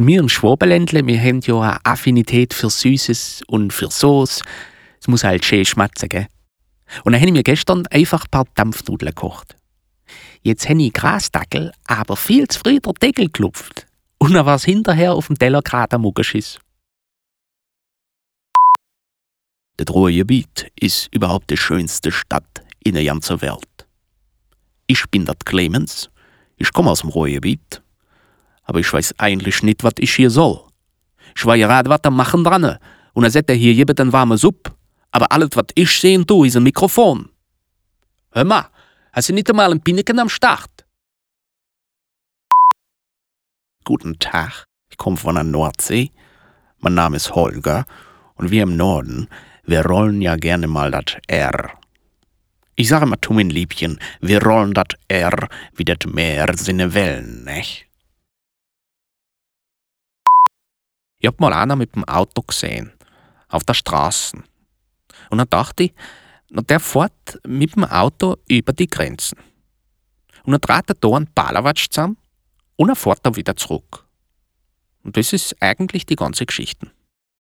Und wir in Schwabenländle, wir haben ja eine Affinität für Süßes und für Sauce. Es muss halt schön schmatzen, gell? Und dann habe ich mir gestern einfach ein paar Dampfnudeln gekocht. Jetzt habe ich Grasdackel, aber viel zu früh den Deckel geklopft. Und dann war es hinterher auf dem Teller gerade am Muggenschiss. Das Ruhrgebiet ist überhaupt die schönste Stadt in der ganzen Welt. Ich bin der Clemens, ich komme aus dem Ruhrgebiet, aber ich weiß eigentlich nicht, was ich hier soll. Ich war gerade was am Machen dran und dann sagt er hier jemand eine warme Suppe, aber alles, was ich sehen tue, ist ein Mikrofon. Hör mal, hast du nicht einmal ein Pinneken am Start? Guten Tag, ich komme von der Nordsee, mein Name ist Holger und wir im Norden, wir rollen ja gerne mal das R. Ich sage mal zu mein Liebchen, wir rollen das R wie das Meer seine Wellen, nicht? Ich hab mal einer mit dem Auto gesehen, auf der Straße. Und dann dachte ich, der fährt mit dem Auto über die Grenzen. Und dann trat er da einen Ballerwatsch zusammen und er fährt dann wieder zurück. Und das ist eigentlich die ganze Geschichte.